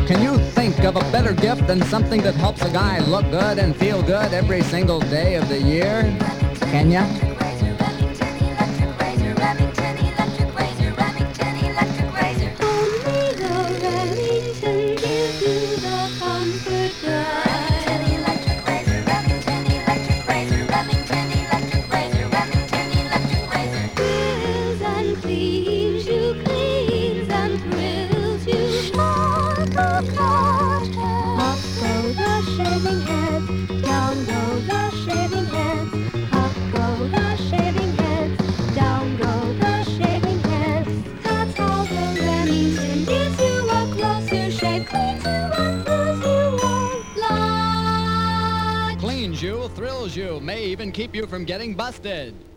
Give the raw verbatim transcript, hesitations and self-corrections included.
Can you think of a better gift than something that helps a guy look good and feel good every single day of the year? Can ya? Cleans you, thrills you, may even keep you from getting busted.